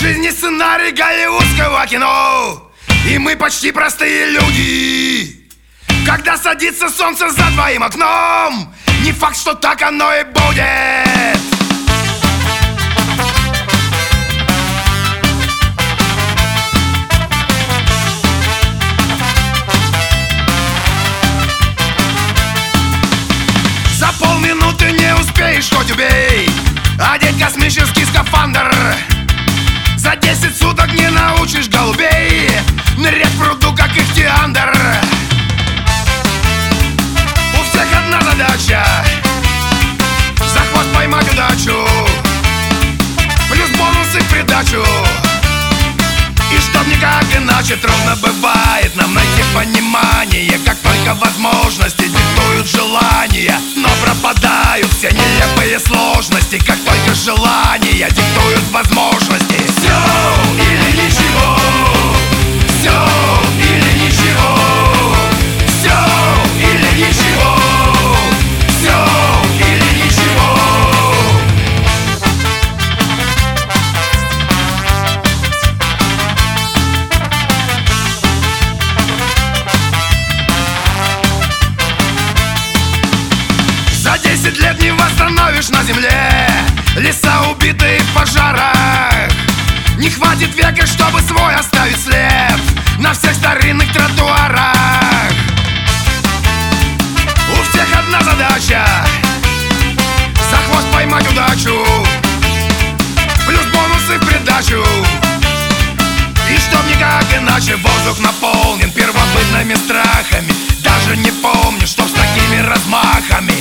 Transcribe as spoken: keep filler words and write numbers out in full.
Жизнь не сценарий голливудского кино, и мы почти простые люди. Когда садится солнце за твоим окном, не факт, что так оно и будет. За полминуты не успеешь, хоть убей, одеть космический скафандр. За десять суток не научишь голубей нырять в пруду, как ихтиандр. У всех одна задача — за хвост поймать удачу, плюс бонусы в придачу. И чтоб никак иначе, трудно бывает нам найти понимание, как только возможности диктуют желания. Но пропадают все нелепые сложности, как только желания диктуют возможности. Все или ничего, все или ничего, все или ничего, все или ничего. За десять лет не восстановишь на земле леса, убитые в пожарах. Не хватит века, чтобы свой оставить след на всех старинных тротуарах. У всех одна задача — за хвост поймать удачу, плюс бонусы в придачу. И чтоб никак иначе, воздух наполнен первобытными страхами. Даже не помню, чтоб с такими размахами